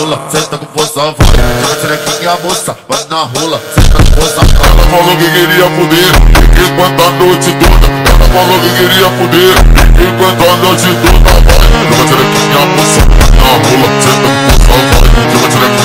rola, senta com força, vai. Joga xerequinha, moça, vai na rola, senta com força. Ela falou que queria poder, enquanto a noite toda. Ela falou que queria poder, enquanto a noite toda, vai. Joga xerequinha, moça, vai na rola, senta com força, vai. Joga xerequinha.